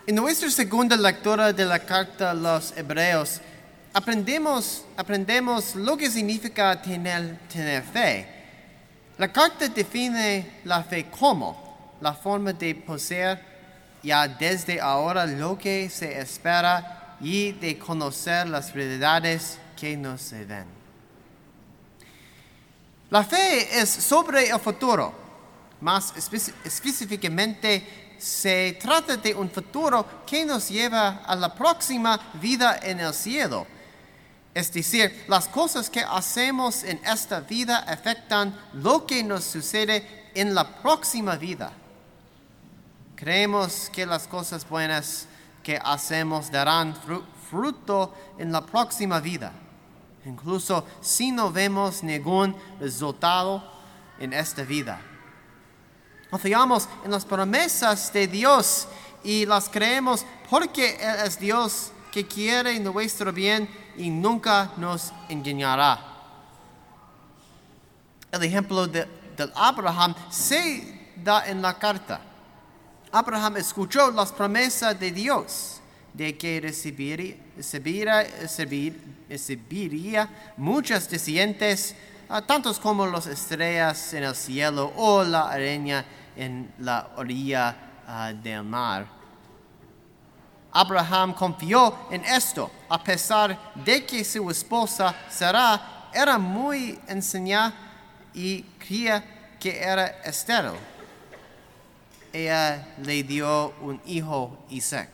En nuestra segunda lectura de la carta a los Hebreos, aprendemos lo que significa tener fe. La carta define la fe como la forma de poseer ya desde ahora lo que se espera y de conocer las realidades que no se ven. La fe es sobre el futuro. Más específicamente, se trata de un futuro que nos lleva a la próxima vida en el cielo. Es decir, las cosas que hacemos en esta vida afectan lo que nos sucede en la próxima vida. Creemos que las cosas buenas que hacemos darán fruto en la próxima vida, incluso si no vemos ningún resultado en esta vida. Confiamos en las promesas de Dios y las creemos porque Él es Dios que quiere nuestro bien y nunca nos engañará. El ejemplo de Abraham se da en la carta. Abraham escuchó las promesas de Dios de que recibiría muchos descendientes, tantos como las estrellas en el cielo o la arena en la orilla del mar. Abraham confió en esto, a pesar de que su esposa Sara era muy anciana y creía que era estéril. Ella le dio un hijo, Isaac.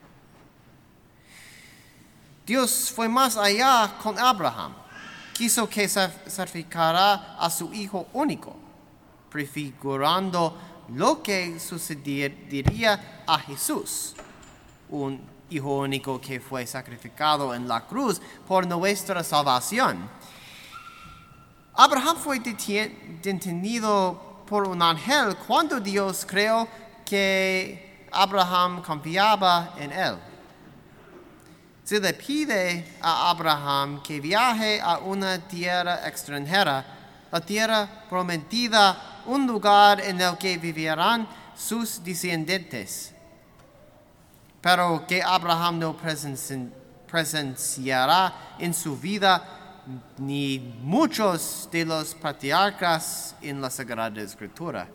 Dios fue más allá con Abraham. Quiso que sacrificara a su hijo único, prefigurando lo que sucedería a Jesús, un hijo único que fue sacrificado en la cruz por nuestra salvación. Abraham fue detenido por un ángel cuando Dios creó que Abraham confiaba en él. Se le pide a Abraham que viaje a una tierra extranjera, la tierra prometida, un lugar en el que vivirán sus descendientes. Pero que Abraham no presenciará en su vida ni muchos de los patriarcas en la Sagrada Escritura.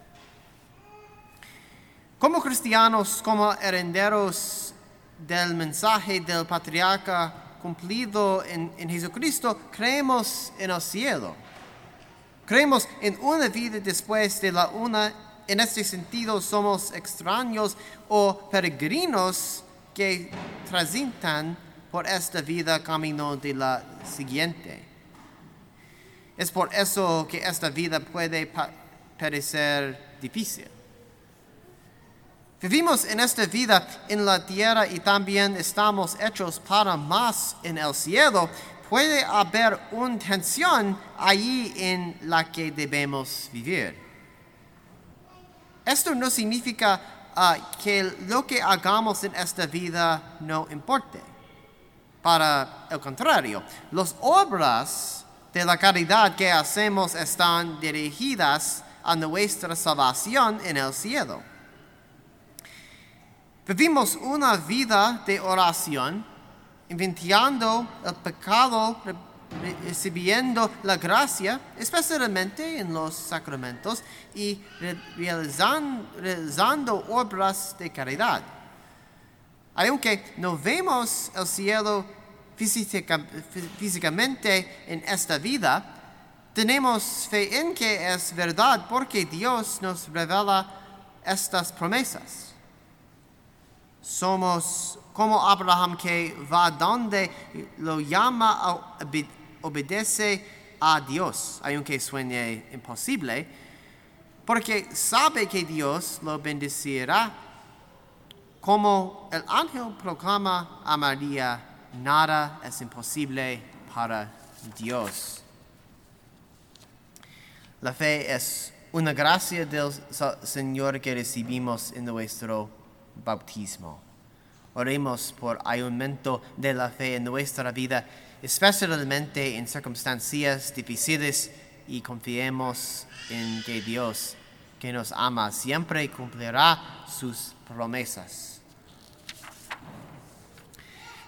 Como cristianos, como herederos del mensaje del patriarca cumplido en Jesucristo, creemos en el cielo. Creemos en una vida después de la una. En este sentido, somos extraños o peregrinos que transitan por esta vida camino de la siguiente. Es por eso que esta vida puede parecer difícil. Vivimos en esta vida en la tierra y también estamos hechos para más en el cielo. Puede haber una tensión allí en la que debemos vivir. Esto no significa que lo que hagamos en esta vida no importe. Para el contrario, las obras de la caridad que hacemos están dirigidas a nuestra salvación en el cielo. Vivimos una vida de oración, enfrentando el pecado, recibiendo la gracia, especialmente en los sacramentos, y realizando obras de caridad. Aunque no vemos el cielo físicamente en esta vida, tenemos fe en que es verdad porque Dios nos revela estas promesas. Somos como Abraham que va donde lo llama, obedece a Dios, aunque suene imposible, porque sabe que Dios lo bendecirá. Como el ángel proclama a María, nada es imposible para Dios. La fe es una gracia del Señor que recibimos en nuestro bautismo. Oremos por aumento de la fe en nuestra vida, especialmente en circunstancias difíciles, y confiemos en que Dios, que nos ama, siempre cumplirá sus promesas.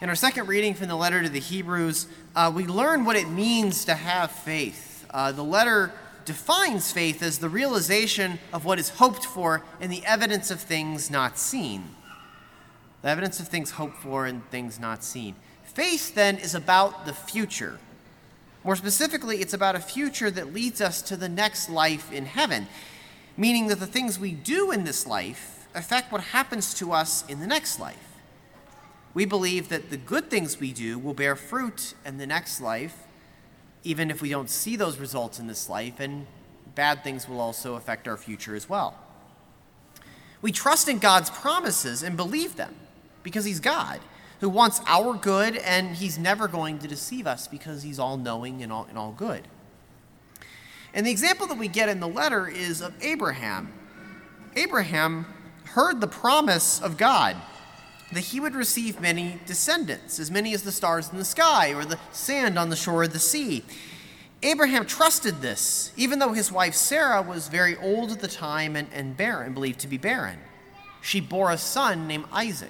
In our second reading from the letter to the Hebrews, we learn what it means to have faith. The letter defines faith as the realization of what is hoped for and the evidence of things not seen. The evidence of things hoped for and things not seen. Faith, then, is about the future. More specifically, it's about a future that leads us to the next life in heaven, meaning that the things we do in this life affect what happens to us in the next life. We believe that the good things we do will bear fruit in the next life, even if we don't see those results in this life, and bad things will also affect our future as well. We trust in God's promises and believe them because He's God, who wants our good, and He's never going to deceive us because He's all-knowing and all good. And the example that we get in the letter is of Abraham. Abraham heard the promise of God that he would receive many descendants, as many as the stars in the sky or the sand on the shore of the sea. Abraham trusted this, even though his wife Sarah was very old at the time and barren, believed to be barren. She bore a son named Isaac.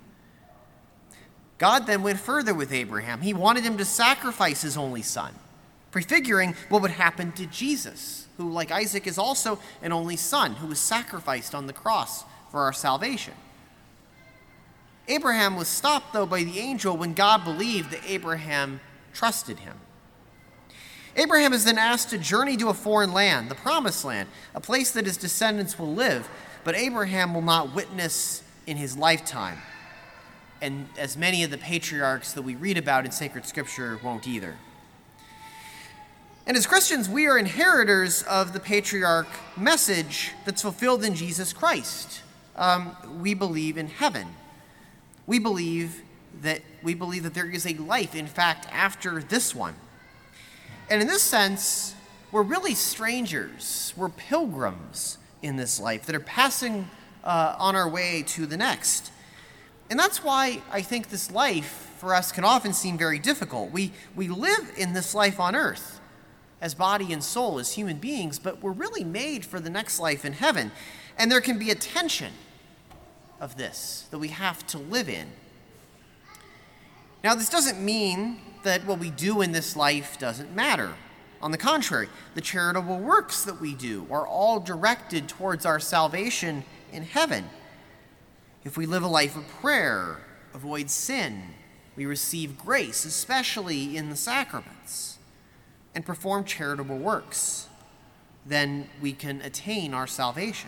God then went further with Abraham. He wanted him to sacrifice his only son, prefiguring what would happen to Jesus, who, like Isaac, is also an only son who was sacrificed on the cross for our salvation. Abraham was stopped, though, by the angel when God believed that Abraham trusted him. Abraham is then asked to journey to a foreign land, the Promised Land, a place that his descendants will live, but Abraham will not witness in his lifetime, and as many of the patriarchs that we read about in sacred scripture won't either. And as Christians, we are inheritors of the patriarch message that's fulfilled in Jesus Christ. We believe in heaven. We believe that there is a life, in fact, after this one. And in this sense, we're really strangers. We're pilgrims in this life that are passing on our way to the next. And that's why I think this life for us can often seem very difficult. We live in this life on earth as body and soul, as human beings, but we're really made for the next life in heaven. And there can be a tension of this that we have to live in. Now, this doesn't mean that what we do in this life doesn't matter. On the contrary, the charitable works that we do are all directed towards our salvation in heaven. If we live a life of prayer, avoid sin, we receive grace, especially in the sacraments, and perform charitable works, then we can attain our salvation.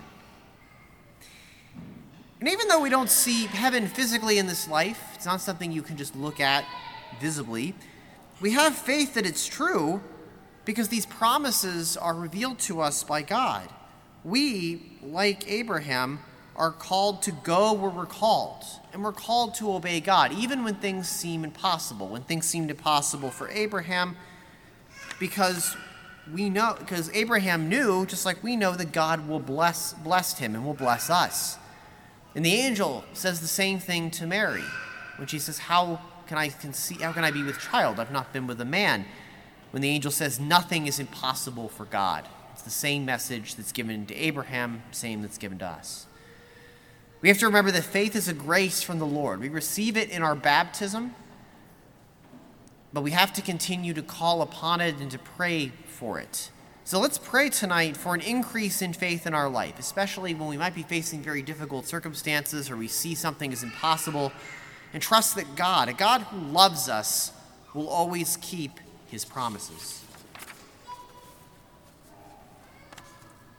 And even though we don't see heaven physically in this life, it's not something you can just look at visibly, we have faith that it's true because these promises are revealed to us by God. We, like Abraham, are called to go where we're called, and we're called to obey God, even when things seem impossible. When things seemed impossible for Abraham, because Abraham knew, just like we know, that God will bless him and will bless us. And the angel says the same thing to Mary when she says, how can I be with child? I've not been with a man. When the angel says nothing is impossible for God. It's the same message that's given to Abraham, same that's given to us. We have to remember that faith is a grace from the Lord. We receive it in our baptism, but we have to continue to call upon it and to pray for it. So let's pray tonight for an increase in faith in our life, especially when we might be facing very difficult circumstances or we see something is impossible, and trust that God, a God who loves us, will always keep His promises.